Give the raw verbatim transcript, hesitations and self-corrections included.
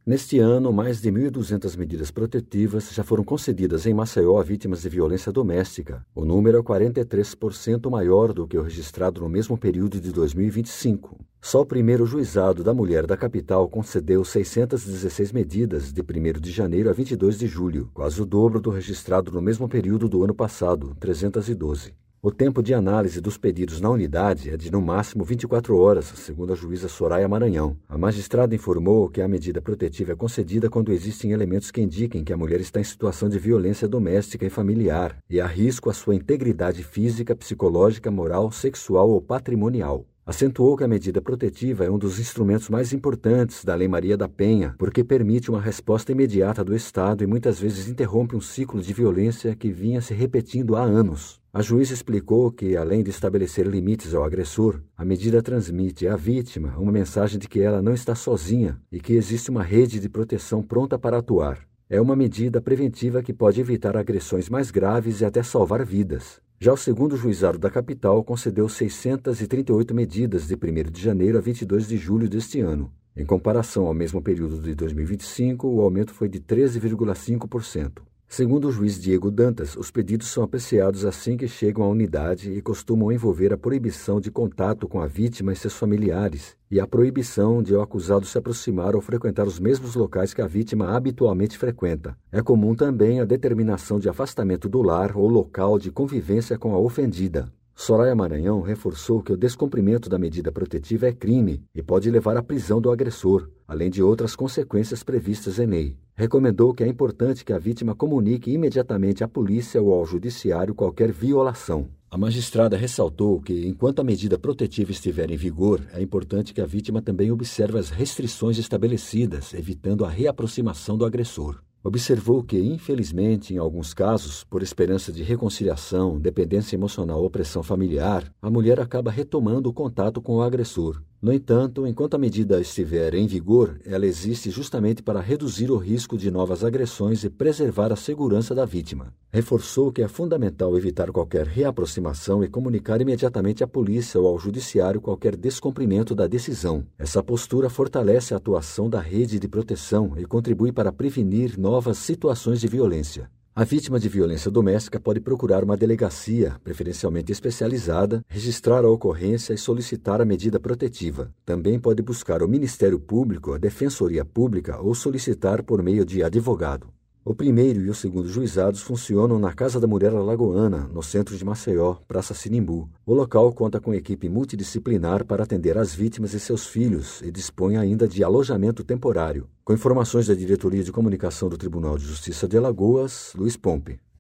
Neste ano, mais de mil e duzentas medidas protetivas já foram concedidas em Maceió a vítimas de violência doméstica. O número é quarenta e três por cento maior do que o registrado no mesmo período de dois mil e vinte e cinco. Só o primeiro juizado da mulher da capital concedeu seiscentas e dezesseis medidas de primeiro de janeiro a vinte e dois de julho, quase o dobro do registrado no mesmo período do ano passado, trezentas e doze. O tempo de análise dos pedidos na unidade é de no máximo vinte e quatro horas, segundo a juíza Soraya Maranhão. A magistrada informou que a medida protetiva é concedida quando existem elementos que indiquem que a mulher está em situação de violência doméstica e familiar e há risco à sua integridade física, psicológica, moral, sexual ou patrimonial. Acentuou que a medida protetiva é um dos instrumentos mais importantes da Lei Maria da Penha, porque permite uma resposta imediata do Estado e muitas vezes interrompe um ciclo de violência que vinha se repetindo há anos. A juíza explicou que, além de estabelecer limites ao agressor, a medida transmite à vítima uma mensagem de que ela não está sozinha e que existe uma rede de proteção pronta para atuar. É uma medida preventiva que pode evitar agressões mais graves e até salvar vidas. Já o segundo juizado da capital concedeu seiscentas e trinta e oito medidas de primeiro de janeiro a vinte e dois de julho deste ano. Em comparação ao mesmo período de dois mil e vinte e cinco, o aumento foi de treze vírgula cinco por cento. Segundo o juiz Diego Dantas, os pedidos são apreciados assim que chegam à unidade e costumam envolver a proibição de contato com a vítima e seus familiares e a proibição de o acusado se aproximar ou frequentar os mesmos locais que a vítima habitualmente frequenta. É comum também a determinação de afastamento do lar ou local de convivência com a ofendida. Soraya Maranhão reforçou que o descumprimento da medida protetiva é crime e pode levar à prisão do agressor, além de outras consequências previstas em lei. Recomendou que é importante que a vítima comunique imediatamente à polícia ou ao judiciário qualquer violação. A magistrada ressaltou que, enquanto a medida protetiva estiver em vigor, é importante que a vítima também observe as restrições estabelecidas, evitando a reaproximação do agressor. Observou que, infelizmente, em alguns casos, por esperança de reconciliação, dependência emocional ou pressão familiar, a mulher acaba retomando o contato com o agressor. No entanto, enquanto a medida estiver em vigor, ela existe justamente para reduzir o risco de novas agressões e preservar a segurança da vítima. Reforçou que é fundamental evitar qualquer reaproximação e comunicar imediatamente à polícia ou ao judiciário qualquer descumprimento da decisão. Essa postura fortalece a atuação da rede de proteção e contribui para prevenir novas situações de violência. A vítima de violência doméstica pode procurar uma delegacia, preferencialmente especializada, registrar a ocorrência e solicitar a medida protetiva. Também pode buscar o Ministério Público, a Defensoria Pública ou solicitar por meio de advogado. O primeiro e o segundo juizados funcionam na Casa da Mulher Alagoana, no centro de Maceió, Praça Sinimbu. O local conta com equipe multidisciplinar para atender as vítimas e seus filhos e dispõe ainda de alojamento temporário. Com informações da Diretoria de Comunicação do Tribunal de Justiça de Alagoas, Luiz Pompe.